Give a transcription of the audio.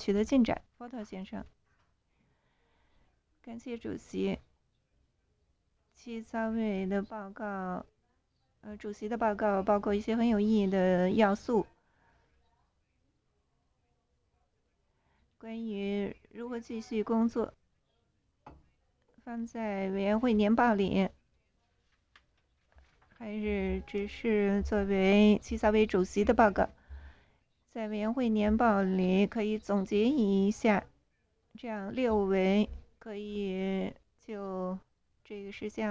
取得进展。波特先生，感谢主席。七三委的报告，主席的报告包括一些很有意义的要素，关于如何继续工作，放在委员会年报里，还是只是作为七三委主席的报告。在委员会年报里可以总结一下，这样6委可以就这个事项